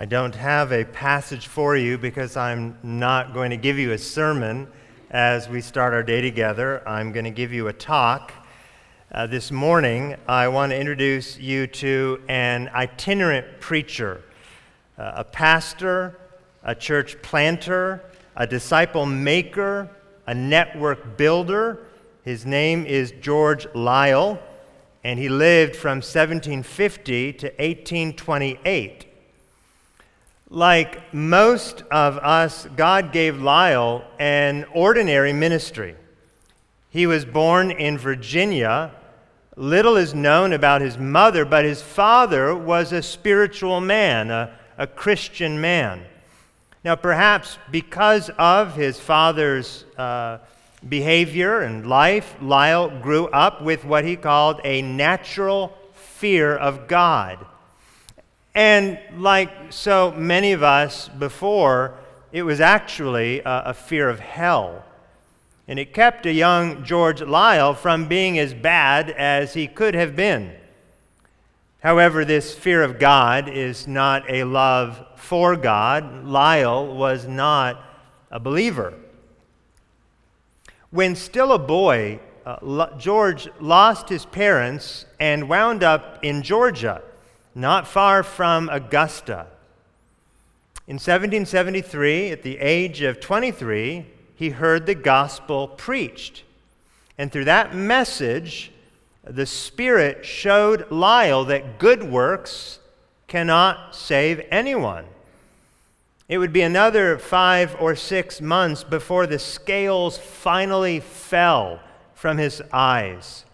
I don't have a passage for you because I'm not going to give you a sermon as we start our day together. I'm going to give you a talk. This morning, I want to introduce you to an itinerant preacher, a pastor, a church planter, a disciple maker, a network builder. His name is George Liele, and he lived from 1750 to 1828. Like most of us, God gave Liele an ordinary ministry. He was born in Virginia. Little is known about his mother, but his father was a spiritual man, a Christian man. Now, perhaps because of his father's behavior and life, Liele grew up with what he called a natural fear of God. And like so many of us before, it was actually a fear of hell. And it kept a young George Liele from being as bad as he could have been. However, this fear of God is not a love for God. Liele was not a believer. When still a boy, George lost his parents and wound up in Georgia, not far from Augusta. In 1773, at the age of 23, he heard the gospel preached. And through that message, the Spirit showed Liele that good works cannot save anyone. It would be another 5 or 6 months before the scales finally fell from his eyes.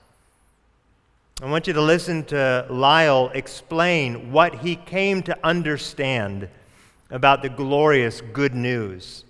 I want you to listen to Liele explain what he came to understand about the glorious good news.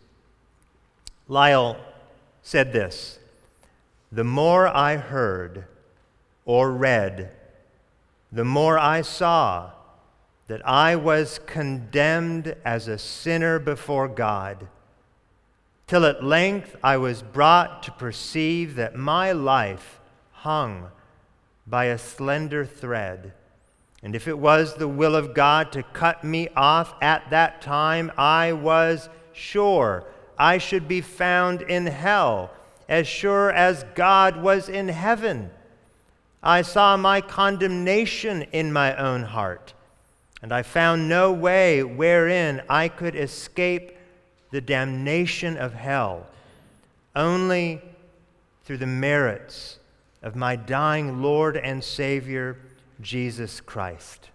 Liele said this: "The more I heard or read, the more I saw that I was condemned as a sinner before God, till at length I was brought to perceive that my life hung by a slender thread. And if it was the will of God to cut me off at that time, I was sure I should be found in hell, as sure as God was in heaven. I saw my condemnation in my own heart, and I found no way wherein I could escape the damnation of hell, only through the merits of my dying Lord and Savior, Jesus Christ."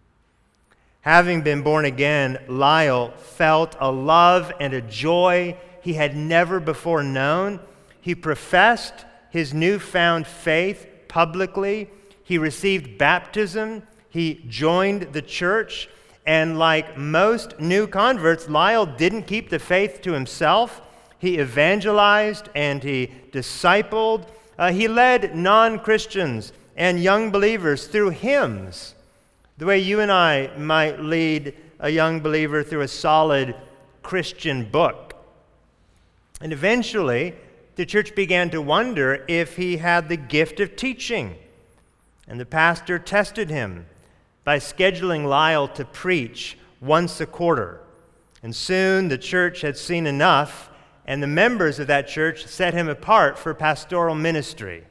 Having been born again, Liele felt a love and a joy he had never before known. He professed his newfound faith publicly. He received baptism. He joined the church. And like most new converts, Liele didn't keep the faith to himself. He evangelized and he discipled. He led non-Christians and young believers through hymns, the way you and I might lead a young believer through a solid Christian book. And eventually, the church began to wonder if he had the gift of teaching. And the pastor tested him by scheduling Liele to preach once a quarter. And soon the church had seen enough, and the members of that church set him apart for pastoral ministry.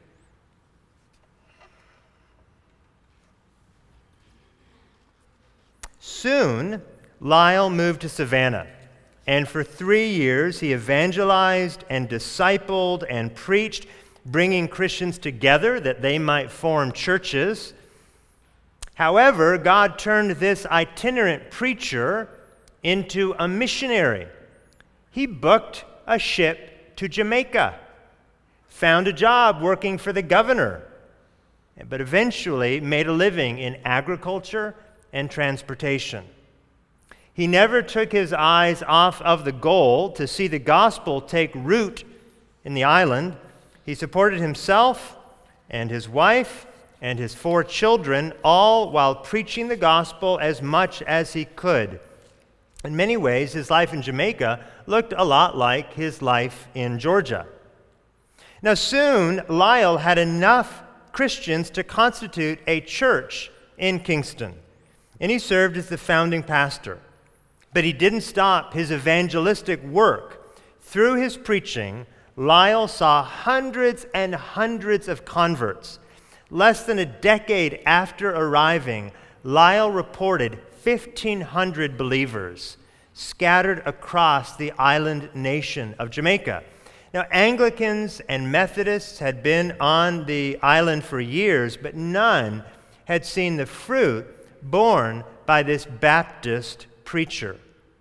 Soon, Liele moved to Savannah, and for 3 years he evangelized and discipled and preached, bringing Christians together that they might form churches. However, God turned this itinerant preacher into a missionary. He booked a ship to Jamaica, found a job working for the governor, but eventually made a living in agriculture and transportation. He never took his eyes off of the goal to see the gospel take root in the island. He supported himself and his wife and his 4 children, all while preaching the gospel as much as he could. In many ways, his life in Jamaica looked a lot like his life in Georgia. Now, soon, Liele had enough Christians to constitute a church in Kingston, and he served as the founding pastor. But he didn't stop his evangelistic work. Through his preaching, Lisle saw hundreds and hundreds of converts. Less than a decade after arriving, Lisle reported 1,500 believers scattered across the island nation of Jamaica. Now, Anglicans and Methodists had been on the island for years, but none had seen the fruit borne by this Baptist preacher.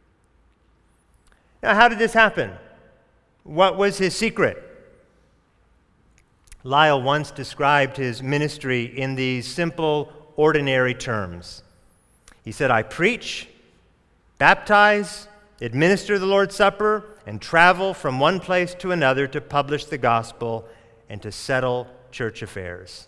Now, how did this happen? What was his secret? Lisle once described his ministry in these simple, ordinary terms. He said, "I preach, baptize, administer the Lord's Supper, and travel from one place to another to publish the gospel and to settle church affairs."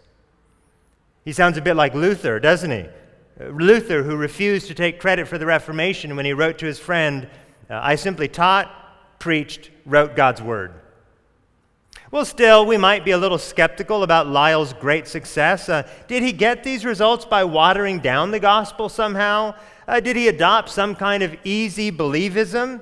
He sounds a bit like Luther, doesn't he? Luther, who refused to take credit for the Reformation when he wrote to his friend, "I simply taught, preached, wrote God's word." Well, still, we might be a little skeptical about Lisle's great success. Did he get these results by watering down the gospel somehow? Did he adopt some kind of easy believism?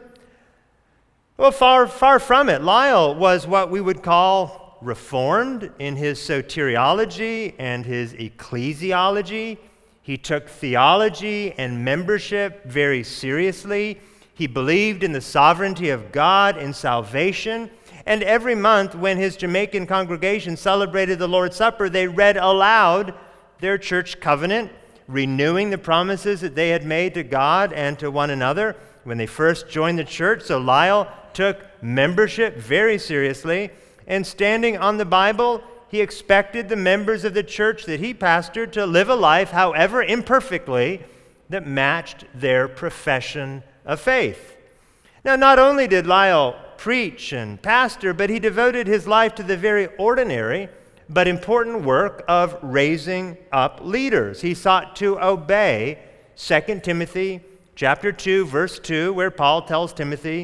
Well, far from it. Lisle was what we would call reformed in his soteriology and his ecclesiology. He took theology and membership very seriously. He believed in the sovereignty of God in salvation. And every month when his Jamaican congregation celebrated the Lord's Supper, they read aloud their church covenant, renewing the promises that they had made to God and to one another when they first joined the church. So Lisle took membership very seriously, and standing on the Bible, he expected the members of the church that he pastored to live a life, however imperfectly, that matched their profession of faith. Now, not only did Lisle preach and pastor, but he devoted his life to the very ordinary but important work of raising up leaders. He sought to obey 2 Timothy chapter 2, verse 2, where Paul tells Timothy,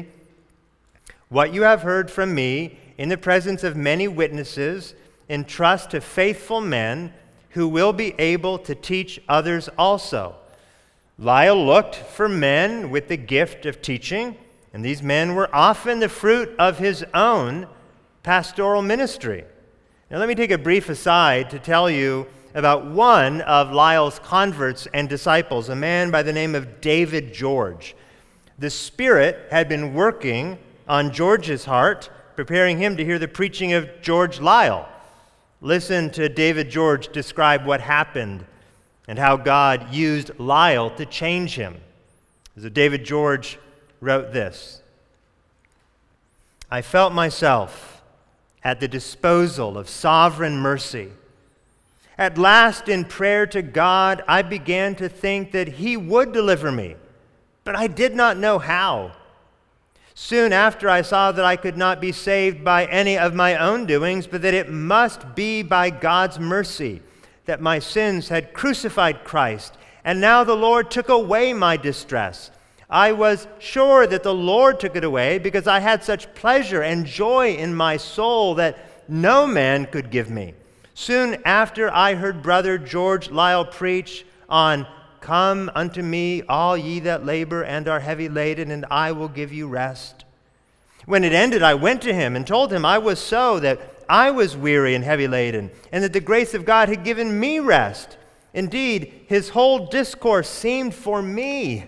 "What you have heard from me in the presence of many witnesses, entrust to faithful men who will be able to teach others also." Lisle looked for men with the gift of teaching, and these men were often the fruit of his own pastoral ministry. Now, let me take a brief aside to tell you about one of Lisle's converts and disciples, a man by the name of David George. The Spirit had been working on George's heart, preparing him to hear the preaching of George Lisle. Listen to David George describe what happened and how God used Lisle to change him. So David George wrote this: "I felt myself at the disposal of sovereign mercy. At last, in prayer to God, I began to think that He would deliver me, but I did not know how. Soon after, I saw that I could not be saved by any of my own doings, but that it must be by God's mercy, that my sins had crucified Christ, and now the Lord took away my distress. I was sure that the Lord took it away because I had such pleasure and joy in my soul that no man could give me. Soon after, I heard Brother George Lisle preach on 'Come unto me, all ye that labor and are heavy laden, and I will give you rest.' When it ended, I went to him and told him I was so, that I was weary and heavy laden, and that the grace of God had given me rest. Indeed, his whole discourse seemed for me."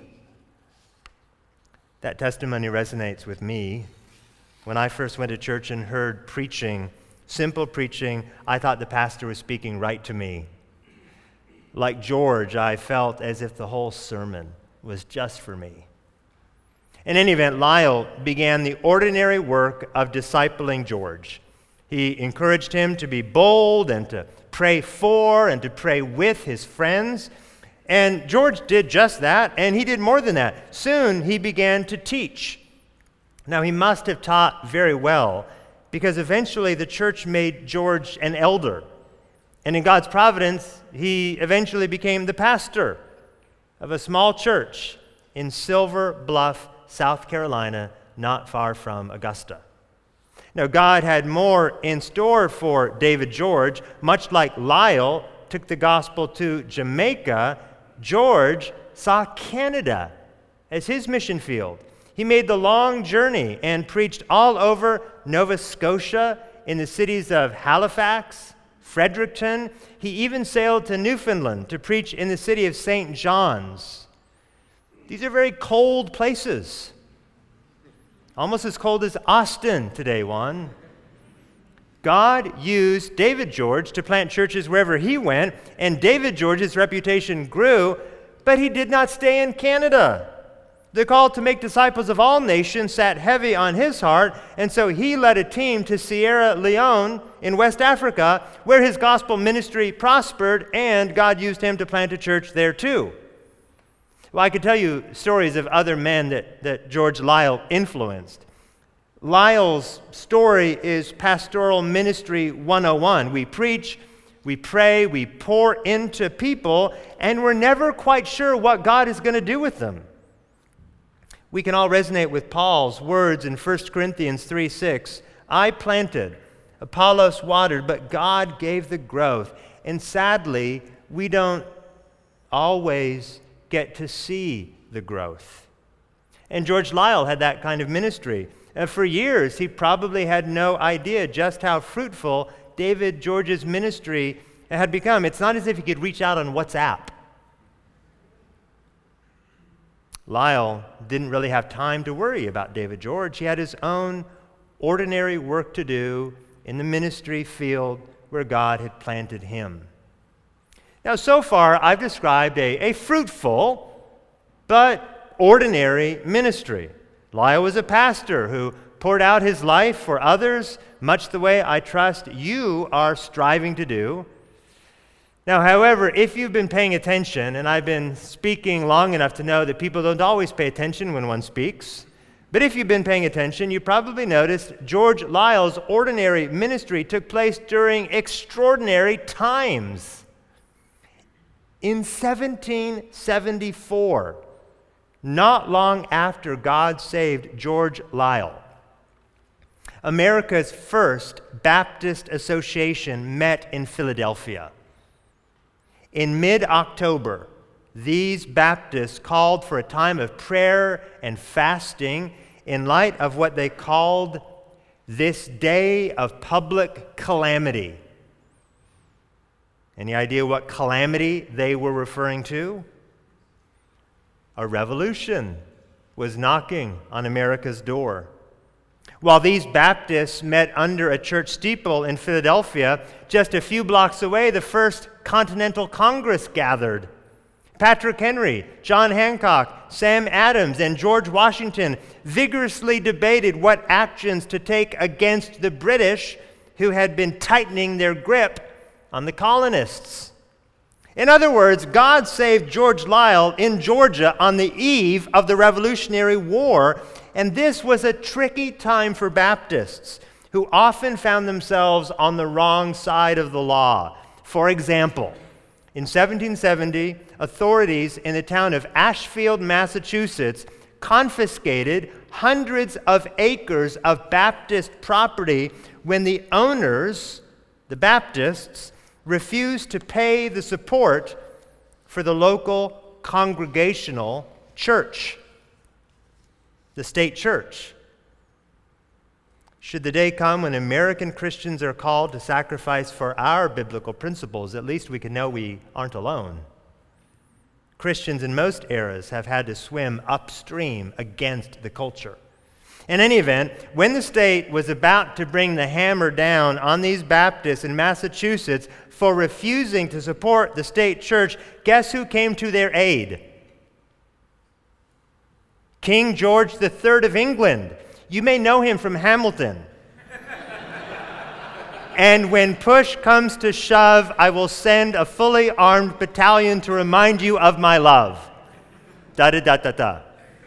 That testimony resonates with me. When I first went to church and heard preaching, simple preaching, I thought the pastor was speaking right to me. Like George, I felt as if the whole sermon was just for me. In any event, Lisle began the ordinary work of discipling George. He encouraged him to be bold and to pray for and to pray with his friends. And George did just that, and he did more than that. Soon he began to teach. Now, he must have taught very well, because eventually the church made George an elder. And in God's providence, he eventually became the pastor of a small church in Silver Bluff, South Carolina, not far from Augusta. Now, God had more in store for David George. Much like Lisle took the gospel to Jamaica, George saw Canada as his mission field. He made the long journey and preached all over Nova Scotia, in the cities of Halifax, Fredericton. He even sailed to Newfoundland to preach in the city of St. John's. These are very cold places. Almost as cold as Austin today, Juan. God used David George to plant churches wherever he went, and David George's reputation grew, but he did not stay in Canada. The call to make disciples of all nations sat heavy on his heart, and so he led a team to Sierra Leone in West Africa, where his gospel ministry prospered, and God used him to plant a church there too. Well, I could tell you stories of other men that George Liele influenced. Lyle's story is pastoral ministry 101. We preach, we pray, we pour into people, and we're never quite sure what God is going to do with them. We can all resonate with Paul's words in 1 Corinthians 3:6. I planted, Apollos watered, but God gave the growth. And sadly, we don't always get to see the growth. And George Liele had that kind of ministry. For years, he probably had no idea just how fruitful David George's ministry had become. It's not as if he could reach out on WhatsApp. Liele didn't really have time to worry about David George. He had his own ordinary work to do in the ministry field where God had planted him. Now, so far, I've described a fruitful but ordinary ministry. Liele was a pastor who poured out his life for others, much the way I trust you are striving to do. Now, however, if you've been paying attention, and I've been speaking long enough to know that people don't always pay attention when one speaks, but if you've been paying attention, you probably noticed George Liele's ordinary ministry took place during extraordinary times. In 1774, not long after God saved George Liele, America's first Baptist Association met in Philadelphia. In mid-October, these Baptists called for a time of prayer and fasting in light of what they called this day of public calamity. Any idea what calamity they were referring to? A revolution was knocking on America's door. While these Baptists met under a church steeple in Philadelphia, just a few blocks away, the First Continental Congress gathered. Patrick Henry, John Hancock, Sam Adams, and George Washington vigorously debated what actions to take against the British, who had been tightening their grip on the colonists. In other words, God saved George Liele in Georgia on the eve of the Revolutionary War, and this was a tricky time for Baptists, who often found themselves on the wrong side of the law. For example, in 1770, authorities in the town of Ashfield, Massachusetts, confiscated hundreds of acres of Baptist property when the owners, the Baptists, refused to pay the support for the local congregational church, the state church. Should the day come when American Christians are called to sacrifice for our biblical principles, at least we can know we aren't alone. Christians in most eras have had to swim upstream against the culture. In any event, when the state was about to bring the hammer down on these Baptists in Massachusetts for refusing to support the state church, guess who came to their aid? King George III of England. You may know him from Hamilton. And when push comes to shove, I will send a fully armed battalion to remind you of my love. Da-da-da-da-da.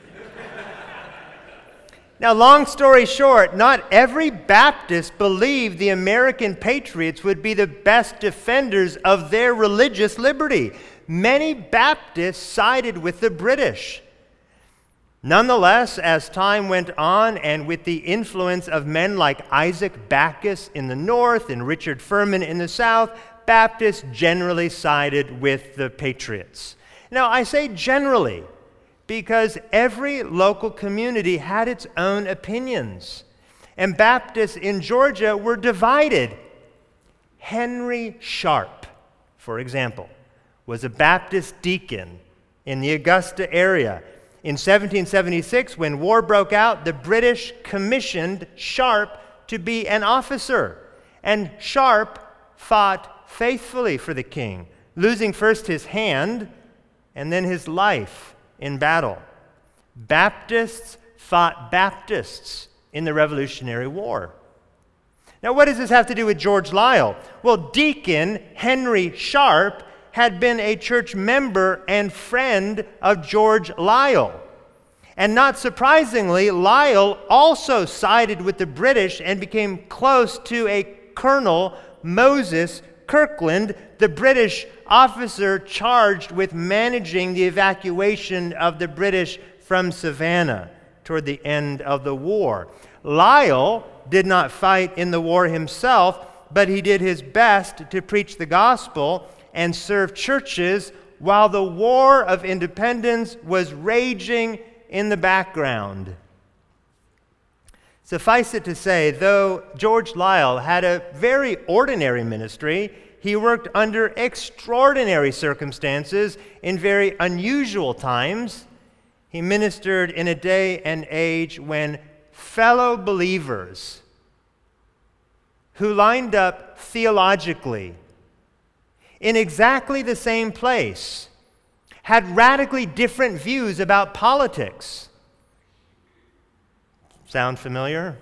Now, long story short, not every Baptist believed the American patriots would be the best defenders of their religious liberty. Many Baptists sided with the British. Nonetheless, as time went on, and with the influence of men like Isaac Backus in the north and Richard Furman in the south, Baptists generally sided with the patriots. Now, I say generally, because every local community had its own opinions, and Baptists in Georgia were divided. Henry Sharp, for example, was a Baptist deacon in the Augusta area. In 1776, when war broke out, the British commissioned Sharp to be an officer, and Sharp fought faithfully for the king, losing first his hand and then his life in battle. Baptists fought Baptists in the Revolutionary War. Now, what does this have to do with George Liele? Well, Deacon Henry Sharp had been a church member and friend of George Liele. And not surprisingly, Liele also sided with the British and became close to a Colonel Moses Kirkland, the British officer charged with managing the evacuation of the British from Savannah toward the end of the war. Liele did not fight in the war himself, but he did his best to preach the gospel and serve churches while the War of Independence was raging in the background. Suffice it to say, though George Liele had a very ordinary ministry, he worked under extraordinary circumstances in very unusual times. He ministered in a day and age when fellow believers who lined up theologically in exactly the same place had radically different views about politics. Sound familiar?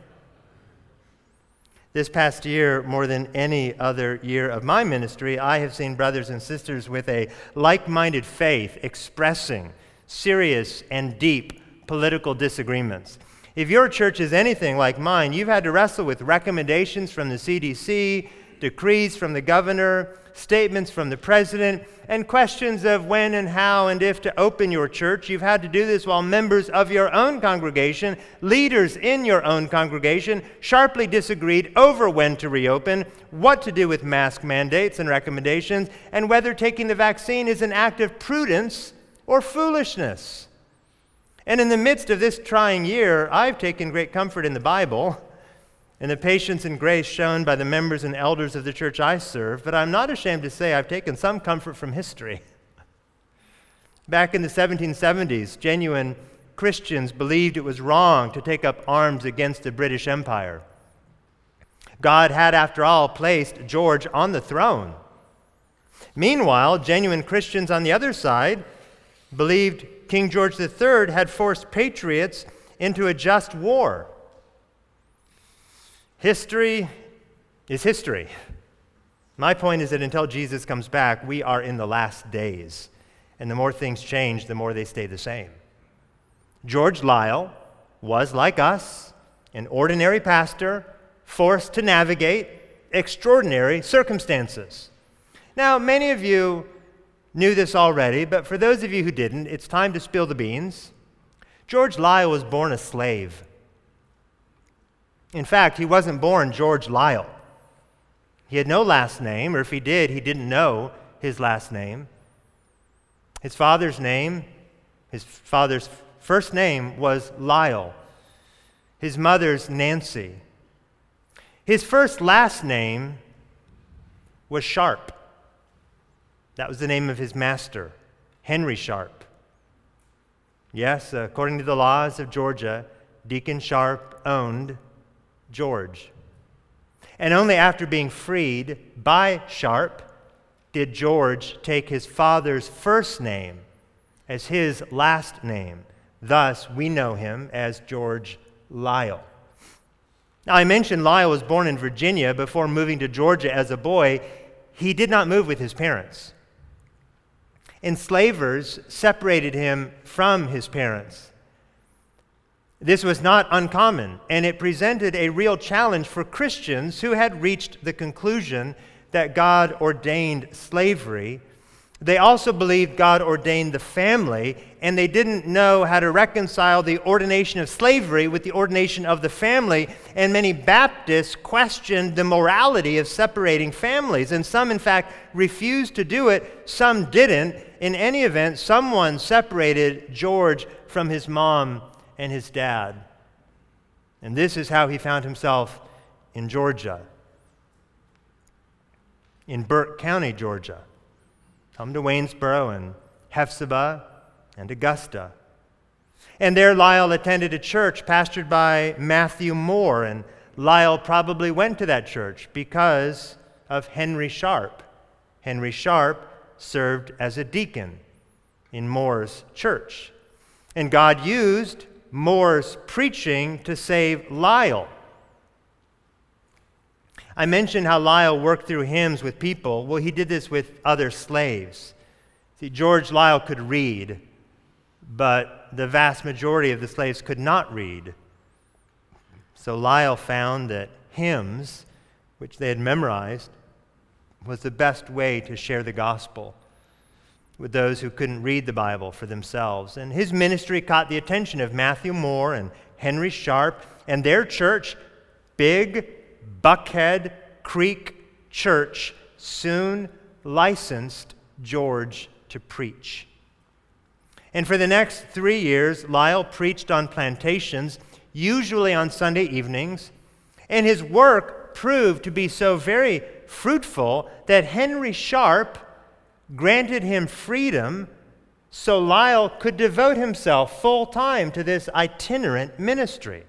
This past year, more than any other year of my ministry, I have seen brothers and sisters with a like-minded faith expressing serious and deep political disagreements. If your church is anything like mine, you've had to wrestle with recommendations from the CDC, decrees from the governor, statements from the president, and questions of when and how and if to open your church. You've had to do this while members of your own congregation, leaders in your own congregation, sharply disagreed over when to reopen, what to do with mask mandates and recommendations, and whether taking the vaccine is an act of prudence or foolishness. And in the midst of this trying year, I've taken great comfort in the Bible and the patience and grace shown by the members and elders of the church I serve, but I'm not ashamed to say I've taken some comfort from history. Back in the 1770s, genuine Christians believed it was wrong to take up arms against the British Empire. God had, after all, placed George on the throne. Meanwhile, genuine Christians on the other side believed King George III had forced patriots into a just war. History is history. My point is that until Jesus comes back, we are in the last days. And the more things change, the more they stay the same. George Liele was, like us, an ordinary pastor forced to navigate extraordinary circumstances. Now, many of you knew this already, but for those of you who didn't, it's time to spill the beans. George Liele was born a slave. In fact, he wasn't born George Liele. He had no last name, or if he did, he didn't know his last name. His father's first name was Lyle. His mother's Nancy. His last name was Sharp. That was the name of his master, Henry Sharp. Yes, according to the laws of Georgia, Deacon Sharp owned George. And only after being freed by Sharp did George take his father's first name as his last name. Thus, we know him as George Liele. Now, I mentioned Liele was born in Virginia before moving to Georgia as a boy. He did not move with his parents. Enslavers separated him from his parents. This was not uncommon, and it presented a real challenge for Christians who had reached the conclusion that God ordained slavery They also believed God ordained the family, and they didn't know how to reconcile the ordination of slavery with the ordination of the family, and many Baptists questioned the morality of separating families, and some, in fact, refused to do it. Some didn't. In any event, someone separated George from his mom and his dad. And this is how he found himself in Georgia, in Burke County, Georgia. Come to Waynesboro and Hephzibah and Augusta. And there Lyle attended a church pastored by Matthew Moore, and Lyle probably went to that church because of Henry Sharp. Henry Sharp served as a deacon in Moore's church. And God used Moore's preaching to save Lyle. I mentioned how Lyle worked through hymns with people. Well, he did this with other slaves. See, George Lyle could read, but the vast majority of the slaves could not read. So Lyle found that hymns, which they had memorized, was the best way to share the gospel with those who couldn't read the Bible for themselves. And his ministry caught the attention of Matthew Moore and Henry Sharp, and their church, big Buckhead Creek Church, soon licensed George to preach. And for the next 3 years, Lyle preached on plantations, usually on Sunday evenings, and his work proved to be so very fruitful that Henry Sharp granted him freedom so Lyle could devote himself full time to this itinerant ministry.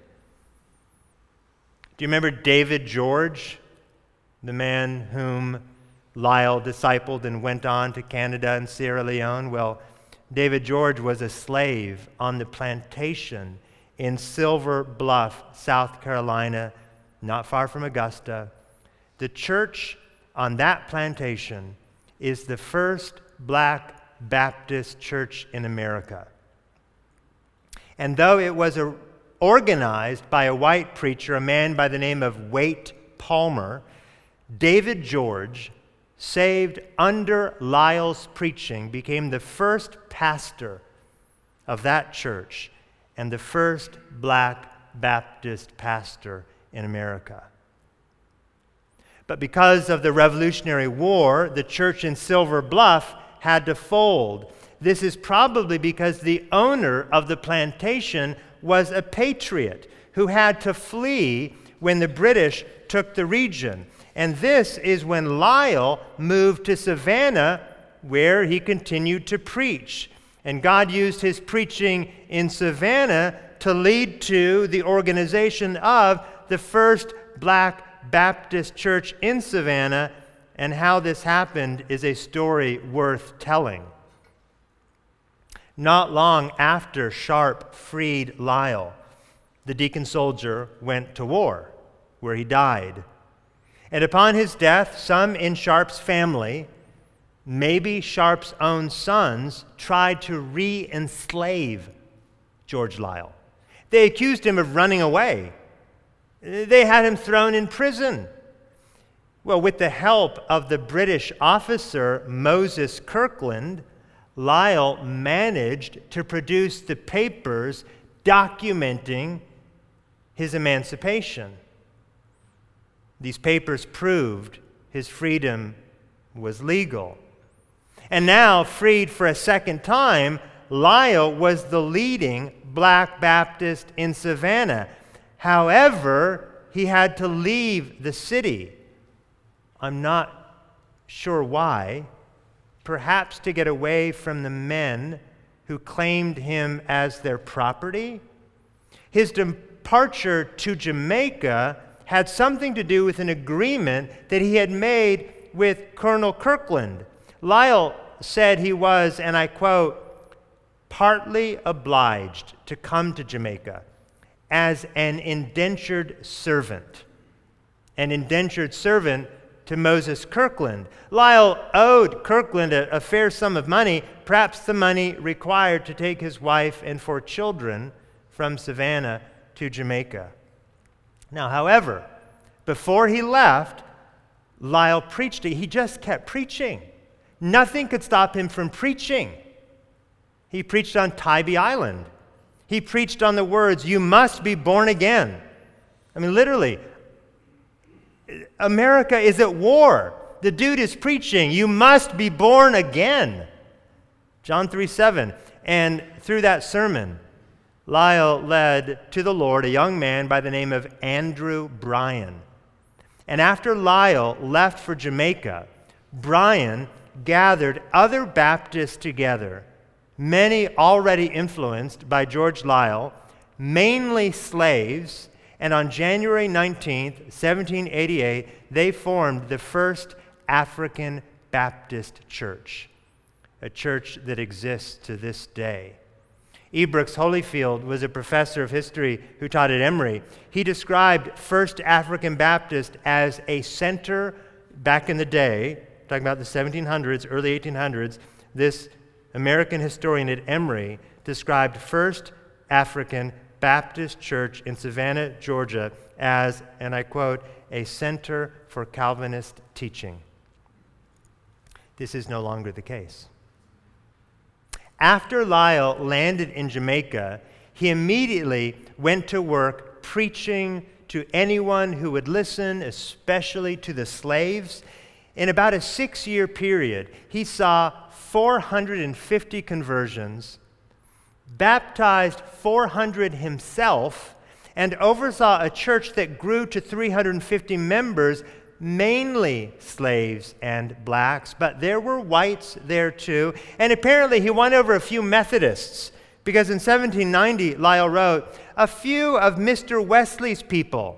Do you remember David George, the man whom Lyle discipled and went on to Canada and Sierra Leone? Well, David George was a slave on the plantation in Silver Bluff, South Carolina, not far from Augusta. The church on that plantation is the first black Baptist church in America. And though it was organized by a white preacher, a man by the name of Waite Palmer, David George, saved under Lyle's preaching, became the first pastor of that church and the first black Baptist pastor in America. But because of the Revolutionary War, the church in Silver Bluff had to fold. This is probably because the owner of the plantation was a patriot who had to flee when the British took the region. And this is when Lyle moved to Savannah, where he continued to preach. And God used his preaching in Savannah to lead to the organization of the first black Baptist church in Savannah, and how this happened is a story worth telling. Not long after Sharp freed Lyle, the deacon soldier went to war, where he died. And upon his death, some in Sharp's family, maybe Sharp's own sons, tried to re-enslave George Lyle. They accused him of running away. They had him thrown in prison. Well, with the help of the British officer Moses Kirkland, Lyle managed to produce the papers documenting his emancipation. These papers proved his freedom was legal. And now, freed for a second time, Lyle was the leading black Baptist in Savannah. However, he had to leave the city. I'm not sure why. Perhaps to get away from the men who claimed him as their property. His departure to Jamaica had something to do with an agreement that he had made with Colonel Kirkland. Lyle said he was, and I quote, partly obliged to come to Jamaica as an indentured servant. An indentured servant to Moses Kirkland. Lyle owed Kirkland a fair sum of money, perhaps the money required to take his wife and 4 children from Savannah to Jamaica. Now, however, before he left, Lyle preached. He just kept preaching. Nothing could stop him from preaching. He preached on Tybee Island. He preached on the words, "You must be born again." I mean, literally, America is at war. The dude is preaching, "You must be born again." John 3:7. And through that sermon, Lyle led to the Lord a young man by the name of Andrew Bryan. And after Lyle left for Jamaica, Bryan gathered other Baptists together, many already influenced by George Lyle, mainly slaves, and on January 19th, 1788, they formed the First African Baptist Church, a church that exists to this day. E. Brooks Holyfield was a professor of history who taught at Emory. He described First African Baptist as a center back in the day, talking about the 1700s, early 1800s. This American historian at Emory described First African Baptist Church in Savannah, Georgia as, and I quote, "a center for Calvinist teaching." This is no longer the case. After Lyle landed in Jamaica, he immediately went to work preaching to anyone who would listen, especially to the slaves. In about a 6-year period, he saw 450 conversions, baptized 400 himself, and oversaw a church that grew to 350 members, mainly slaves and blacks, but there were whites there too. And apparently he won over a few Methodists, because in 1790, Lyle wrote, "A few of Mr. Wesley's people,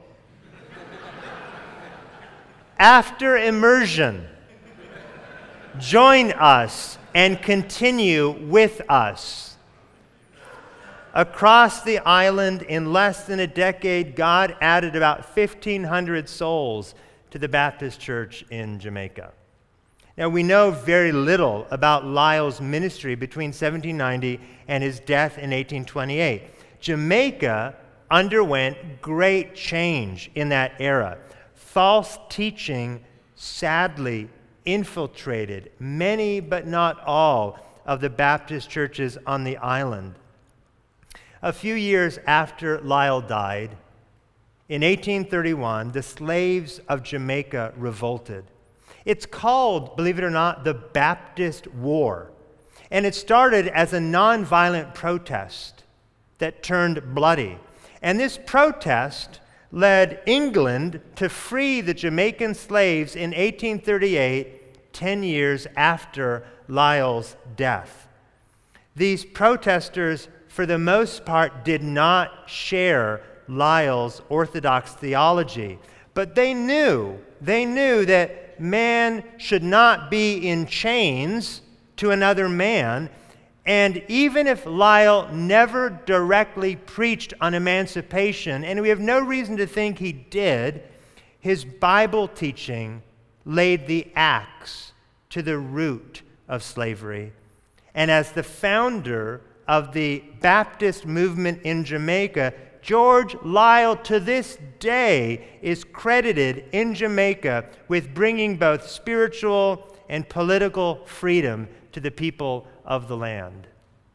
after immersion, join us and continue with us." Across the island, in less than a decade, God added about 1,500 souls to the Baptist Church in Jamaica. Now, we know very little about Lyle's ministry between 1790 and his death in 1828. Jamaica underwent great change in that era. False teaching sadly infiltrated many, but not all, of the Baptist churches on the island. A few years after Lyle died, in 1831, the slaves of Jamaica revolted. It's called, believe it or not, the Baptist War. And it started as a nonviolent protest that turned bloody. And this protest led England to free the Jamaican slaves in 1838, 10 years after Lyle's death. These protesters, for the most part, did not share Lyle's orthodox theology, but they knew that man should not be in chains to another man, and even if Lyle never directly preached on emancipation, and we have no reason to think he did, his Bible teaching laid the axe to the root of slavery. And as the founder of the Baptist movement in Jamaica, George Lyle, to this day, is credited in Jamaica with bringing both spiritual and political freedom to the people of the land.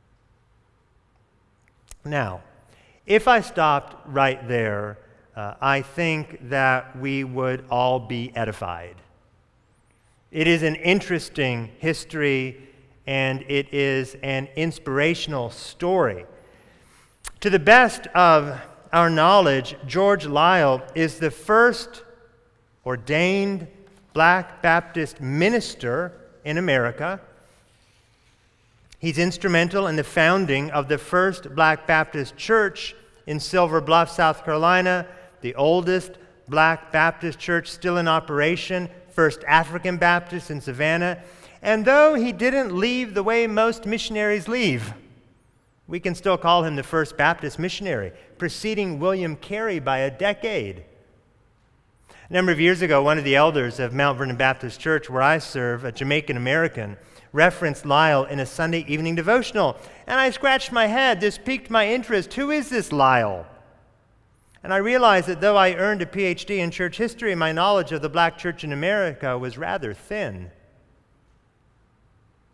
Now, if I stopped right there, I think that we would all be edified. It is an interesting history, and it is an inspirational story. To the best of our knowledge, George Lyle is the first ordained Black Baptist minister in America. He's instrumental in the founding of the first Black Baptist church in Silver Bluff, South Carolina, the oldest Black Baptist church still in operation, First African Baptist in Savannah. And though he didn't leave the way most missionaries leave, we can still call him the first Baptist missionary, preceding William Carey by a decade. A number of years ago, one of the elders of Mount Vernon Baptist Church, where I serve, a Jamaican American, referenced Lyle in a Sunday evening devotional. And I scratched my head. This piqued my interest. Who is this Lyle? And I realized that though I earned a PhD in church history, my knowledge of the black church in America was rather thin.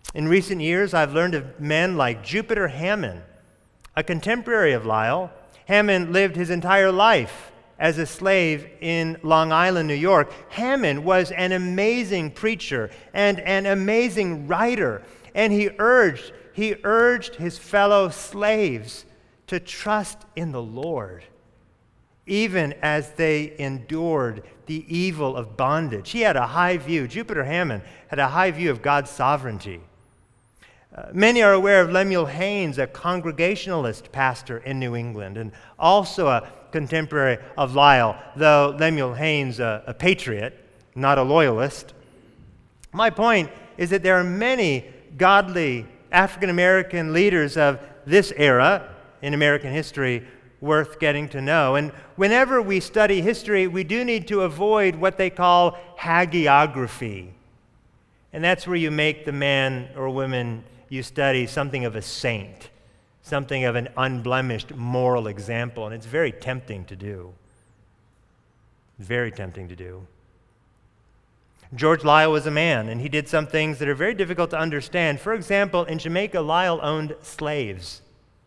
In recent years, I've learned of men like Jupiter Hammond, a contemporary of Lyle. Hammond lived his entire life as a slave in Long Island, New York. Hammond was an amazing preacher and an amazing writer, and he urged his fellow slaves to trust in the Lord, even as they endured the evil of bondage. He had a high view. Jupiter Hammond had a high view of God's sovereignty. Many are aware of Lemuel Haynes, a Congregationalist pastor in New England, and also a contemporary of Lyle, though Lemuel Haynes a patriot, not a loyalist. My point is that there are many godly African-American leaders of this era in American history worth getting to know. And whenever we study history, we do need to avoid what they call hagiography. And that's where you make the man or woman you study something of a saint, something of an unblemished moral example. And it's very tempting to do. Very tempting to do. George Lyle was a man, and he did some things that are very difficult to understand. For example, in Jamaica, Lyle owned slaves.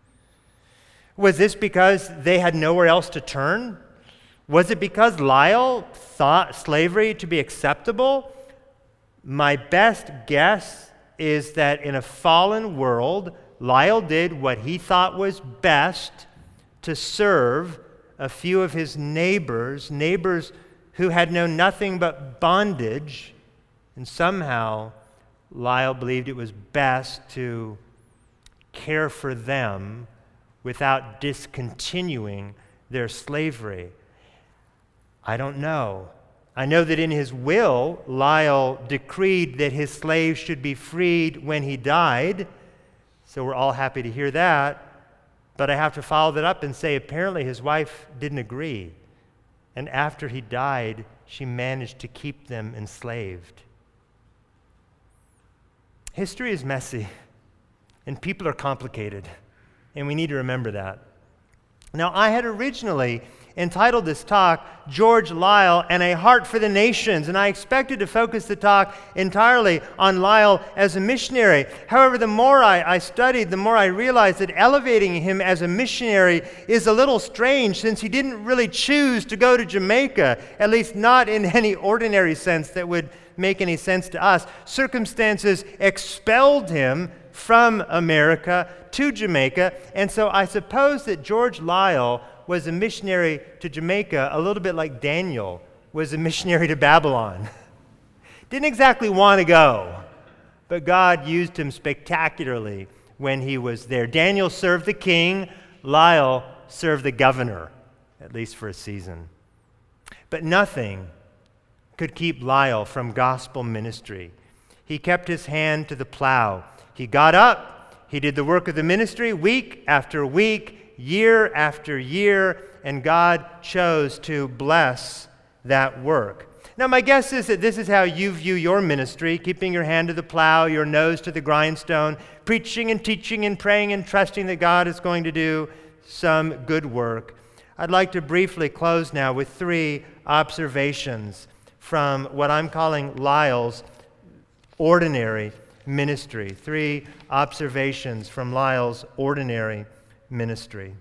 Was this because they had nowhere else to turn? Was it because Lyle thought slavery to be acceptable? My best guess is that in a fallen world, Lyle did what he thought was best to serve a few of his neighbors who had known nothing but bondage, and somehow Lyle believed it was best to care for them without discontinuing their slavery. I don't know. I know that in his will, Lyle decreed that his slaves should be freed when he died, so we're all happy to hear that. But I have to follow that up and say apparently his wife didn't agree. And after he died, she managed to keep them enslaved. History is messy, and people are complicated, and we need to remember that. Now, I had originally entitled this talk, George Lyle and a Heart for the Nations, and I expected to focus the talk entirely on Lyle as a missionary. However, the more I studied, the more I realized that elevating him as a missionary is a little strange, since he didn't really choose to go to Jamaica, at least not in any ordinary sense that would make any sense to us. Circumstances expelled him from America to Jamaica, and so I suppose that George Lyle was a missionary to Jamaica a little bit like Daniel was a missionary to Babylon. Didn't exactly want to go, but God used him spectacularly when he was there. Daniel served the king, Lyle served the governor, at least for a season. But nothing could keep Lyle from gospel ministry. He kept his hand to the plow. He got up, he did the work of the ministry week after week, year after year, and God chose to bless that work. Now, my guess is that this is how you view your ministry, keeping your hand to the plow, your nose to the grindstone, preaching and teaching and praying and trusting that God is going to do some good work. I'd like to briefly close now with 3 observations from what I'm calling Lyle's ordinary ministry. 3 observations from Lyle's ordinary ministry.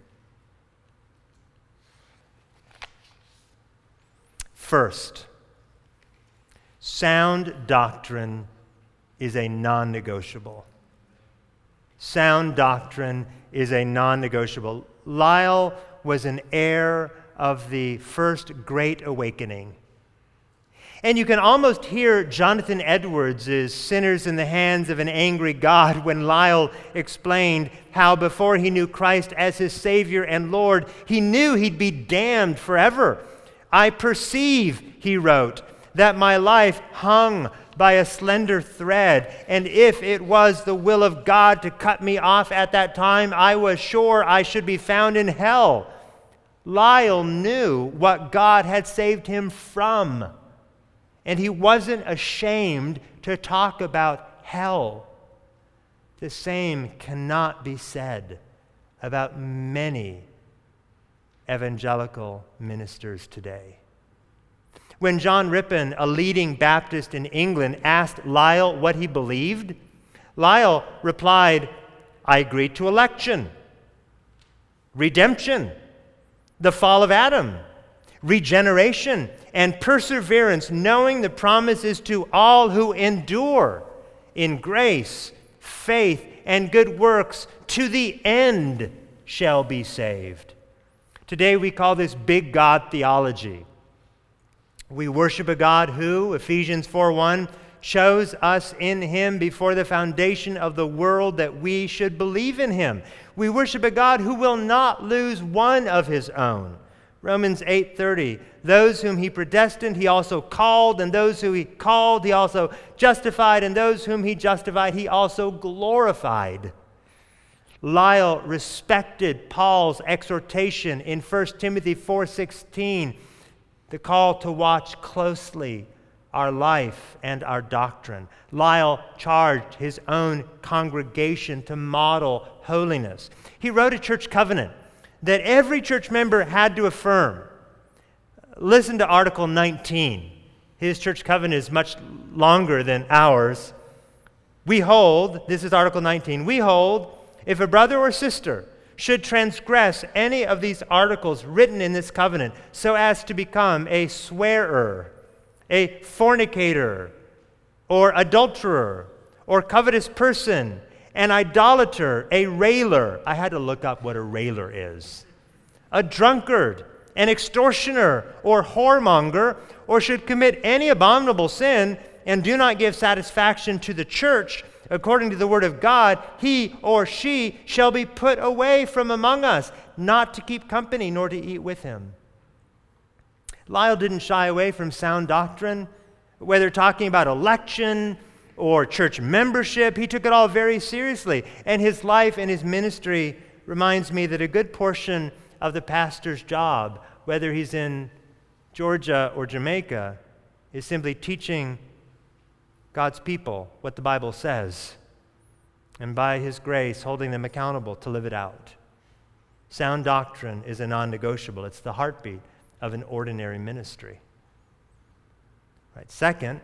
First, sound doctrine is a non-negotiable. Sound doctrine is a non-negotiable. Lyle was an heir of the first Great Awakening. And you can almost hear Jonathan Edwards' Sinners in the Hands of an Angry God when Lyle explained how before he knew Christ as his Savior and Lord, he knew he'd be damned forever. I perceive, he wrote, that my life hung by a slender thread, and if it was the will of God to cut me off at that time, I was sure I should be found in hell. Lyle knew what God had saved him from. And he wasn't ashamed to talk about hell. The same cannot be said about many evangelical ministers today. When John Rippon, a leading Baptist in England, asked Lyle what he believed, Lyle replied, I agree to election, redemption, the fall of Adam, regeneration, and perseverance, knowing the promises to all who endure in grace, faith, and good works to the end shall be saved. Today we call this big God theology. We worship a God who, Ephesians 4:1, shows us in him before the foundation of the world that we should believe in him. We worship a God who will not lose one of his own. Romans 8:30, those whom he predestined, he also called, and those whom he called, he also justified, and those whom he justified, he also glorified. Lyle respected Paul's exhortation in 1 Timothy 4:16, the call to watch closely our life and our doctrine. Lyle charged his own congregation to model holiness. He wrote a church covenant that every church member had to affirm. Listen to Article 19. His church covenant is much longer than ours. We hold, this is Article 19, we hold, if a brother or sister should transgress any of these articles written in this covenant so as to become a swearer, a fornicator, or adulterer, or covetous person, an idolater, a railer. I had to look up what a railer is. A drunkard, an extortioner, or whoremonger, or should commit any abominable sin and do not give satisfaction to the church, according to the word of God, he or she shall be put away from among us, not to keep company nor to eat with him. Lyle didn't shy away from sound doctrine, whether talking about election or church membership. He took it all very seriously. And his life and his ministry reminds me that a good portion of the pastor's job, whether he's in Georgia or Jamaica, is simply teaching God's people what the Bible says, and by his grace, holding them accountable to live it out. Sound doctrine is a non-negotiable. It's the heartbeat of an ordinary ministry. Right. Second,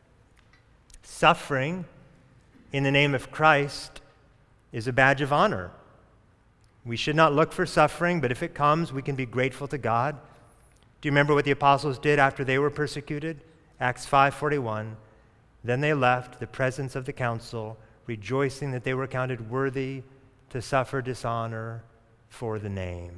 suffering in the name of Christ is a badge of honor. We should not look for suffering, but if it comes, we can be grateful to God. Do you remember what the apostles did after they were persecuted? Acts 5:41. Then they left the presence of the council, rejoicing that they were counted worthy to suffer dishonor for the name.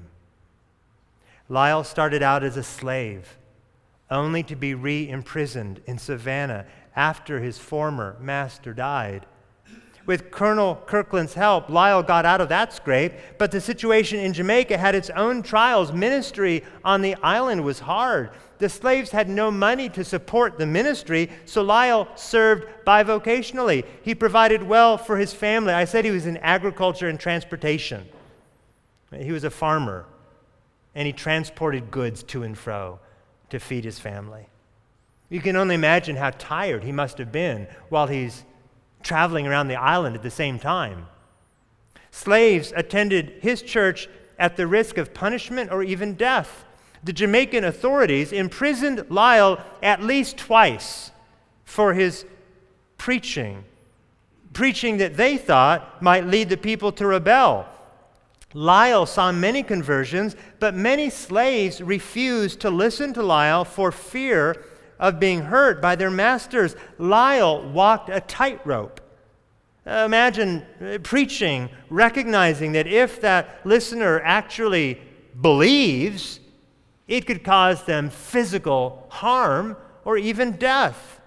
Lyle started out as a slave, only to be re-imprisoned in Savannah after his former master died. With Colonel Kirkland's help, Lyle got out of that scrape, but the situation in Jamaica had its own trials. Ministry on the island was hard. The slaves had no money to support the ministry, so Lyle served bivocationally. He provided well for his family. I said he was in agriculture and transportation. He was a farmer, and he transported goods to and fro to feed his family. You can only imagine how tired he must have been while he's traveling around the island at the same time. Slaves attended his church at the risk of punishment or even death. The Jamaican authorities imprisoned Lyle at least twice for his preaching that they thought might lead the people to rebel. Lyle saw many conversions, but many slaves refused to listen to Lyle for fear of being hurt by their masters. Lyle walked a tightrope. Imagine preaching, recognizing that if that listener actually believes, it could cause them physical harm or even death.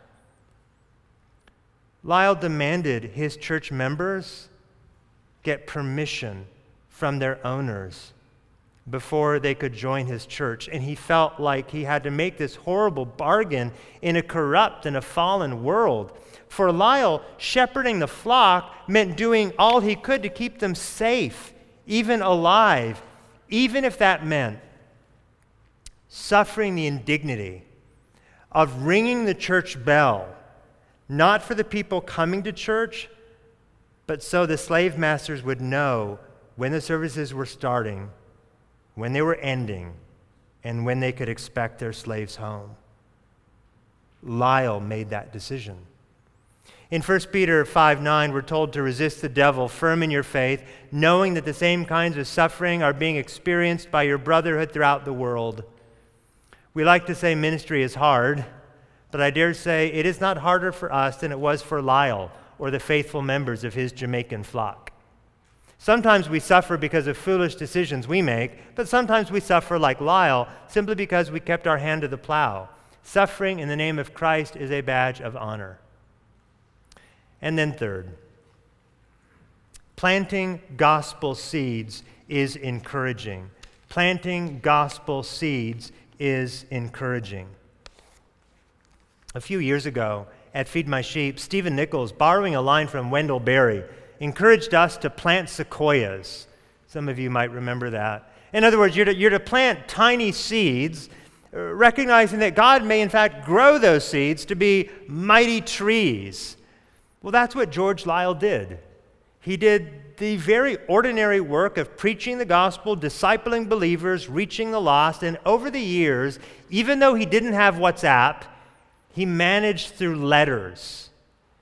Lyle demanded his church members get permission from their owners before they could join his church. And he felt like he had to make this horrible bargain in a corrupt and a fallen world. For Lyle, shepherding the flock meant doing all he could to keep them safe, even alive, even if that meant suffering the indignity of ringing the church bell, not for the people coming to church, but so the slave masters would know when the services were starting, when they were ending, and when they could expect their slaves home. Lyle made that decision. In 1 Peter 5:9, we're told to resist the devil, firm in your faith, knowing that the same kinds of suffering are being experienced by your brotherhood throughout the world. We like to say ministry is hard, but I dare say it is not harder for us than it was for Lyle or the faithful members of his Jamaican flock. Sometimes we suffer because of foolish decisions we make, but sometimes we suffer like Lyle simply because we kept our hand to the plow. Suffering in the name of Christ is a badge of honor. And then third, planting gospel seeds is encouraging. Planting gospel seeds is encouraging. A few years ago at Feed My Sheep, Stephen Nichols, borrowing a line from Wendell Berry, encouraged us to plant sequoias. Some of you might remember that. In other words, you're to plant tiny seeds, recognizing that God may in fact grow those seeds to be mighty trees. Well, that's what George Lyle did. He did the very ordinary work of preaching the gospel, discipling believers, reaching the lost, and over the years, even though he didn't have WhatsApp, he managed through letters,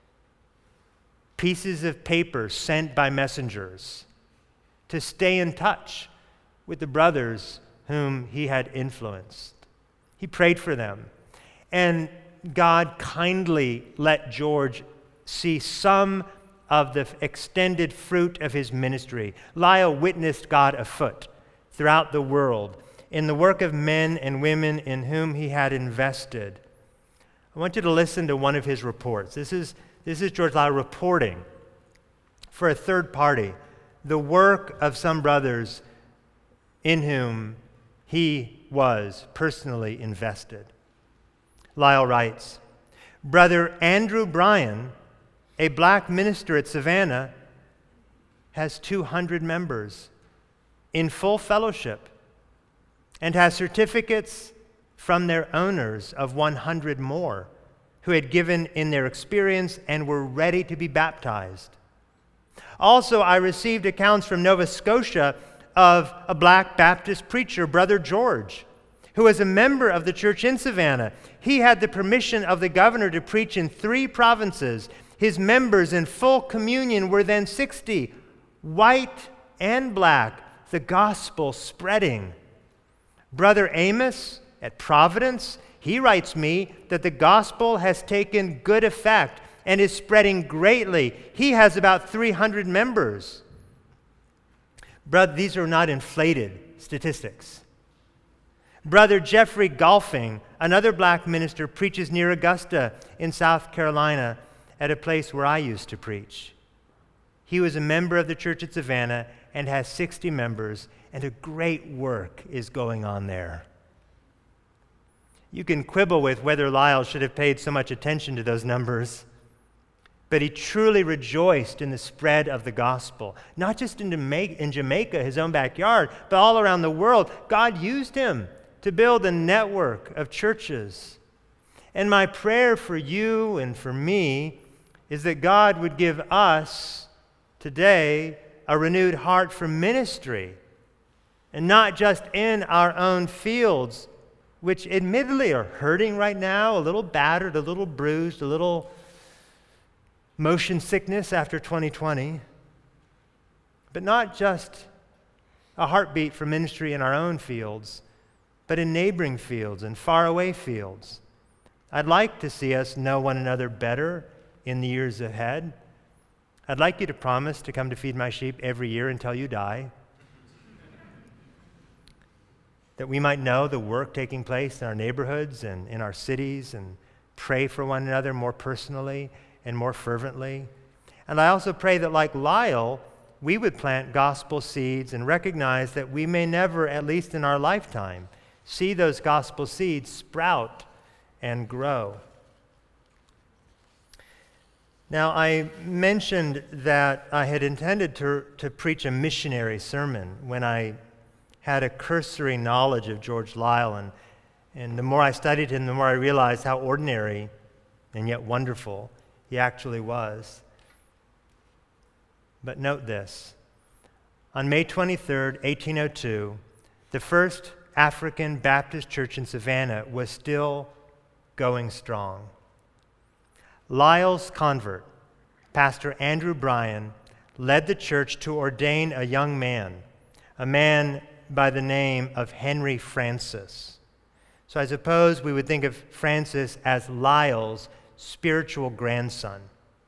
pieces of paper sent by messengers, to stay in touch with the brothers whom he had influenced. He prayed for them, and God kindly let George see some of the extended fruit of his ministry. Lyle witnessed God afoot throughout the world in the work of men and women in whom he had invested. I want you to listen to one of his reports. This is George Lyle reporting for a third party the work of some brothers in whom he was personally invested. Lyle writes, "Brother Andrew Bryan, a black minister at Savannah, has 200 members in full fellowship and has certificates from their owners of 100 more who had given in their experience and were ready to be baptized. Also, I received accounts from Nova Scotia of a black Baptist preacher, Brother George, who was a member of the church in Savannah. He had the permission of the governor to preach in 3 provinces. His members in full communion were then 60, white and black, the gospel spreading. Brother Amos at Providence, he writes me that the gospel has taken good effect and is spreading greatly. He has about 300 members." These are not inflated statistics. Brother Jeffrey Golfing, another black minister, preaches near Augusta in South Carolina, at a place where I used to preach. He was a member of the church at Savannah and has 60 members, and a great work is going on there. You can quibble with whether Lyle should have paid so much attention to those numbers, but he truly rejoiced in the spread of the gospel, not just in Jamaica, his own backyard, but all around the world. God used him to build a network of churches. And my prayer for you and for me is that God would give us today a renewed heart for ministry, and not just in our own fields, which admittedly are hurting right now, a little battered, a little bruised, a little motion sickness after 2020, but not just a heartbeat for ministry in our own fields, but in neighboring fields and faraway fields. I'd like to see us know one another better in the years ahead. I'd like you to promise to come to Feed My Sheep every year until you die, that we might know the work taking place in our neighborhoods and in our cities, and pray for one another more personally and more fervently. And I also pray that, like Lyle, we would plant gospel seeds and recognize that we may never, at least in our lifetime, see those gospel seeds sprout and grow. Now, I mentioned that I had intended to preach a missionary sermon when I had a cursory knowledge of George Lyle, and the more I studied him, the more I realized how ordinary and yet wonderful he actually was. But note this: on May 23rd, 1802, the First African Baptist Church in Savannah was still going strong. Lyle's convert Pastor Andrew Bryan led the church to ordain a young man, a man by the name of Henry Francis. So I suppose we would think of Francis as Lyle's spiritual grandson.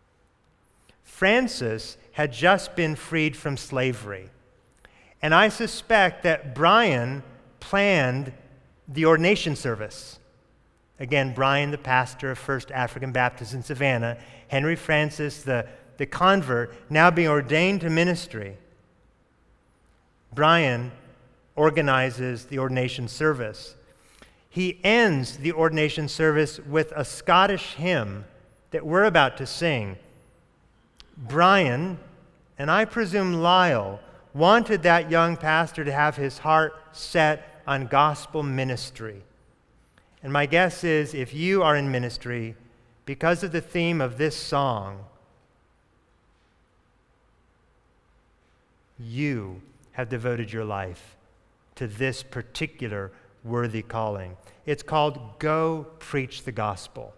Francis had just been freed from slavery, and I suspect that Bryan planned the ordination service. Again, Bryan, the pastor of First African Baptist in Savannah, Henry Francis, the convert, now being ordained to ministry. Bryan organizes the ordination service. He ends the ordination service with a Scottish hymn that we're about to sing. Bryan, and I presume Lyle, wanted that young pastor to have his heart set on gospel ministry. And my guess is if you are in ministry, because of the theme of this song, you have devoted your life to this particular worthy calling. It's called Go Preach the Gospel.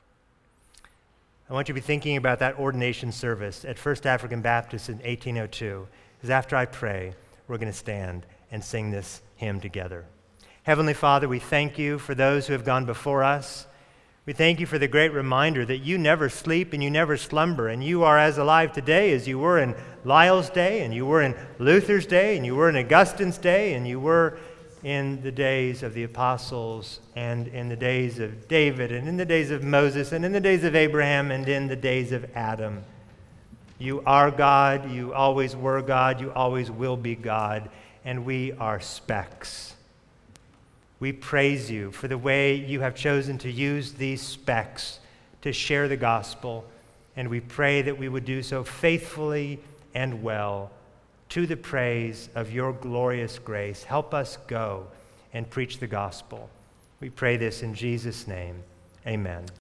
I want you to be thinking about that ordination service at First African Baptist in 1802. Because after I pray, we're going to stand and sing this hymn together. Heavenly Father, we thank you for those who have gone before us. We thank you for the great reminder that you never sleep and you never slumber, and you are as alive today as you were in Lyle's day, and you were in Luther's day, and you were in Augustine's day, and you were in the days of the apostles, and in the days of David, and in the days of Moses, and in the days of Abraham, and in the days of Adam. You are God, you always were God, you always will be God, and we are specks. We praise you for the way you have chosen to use these specks to share the gospel, and we pray that we would do so faithfully and well to the praise of your glorious grace. Help us go and preach the gospel. We pray this in Jesus' name. Amen.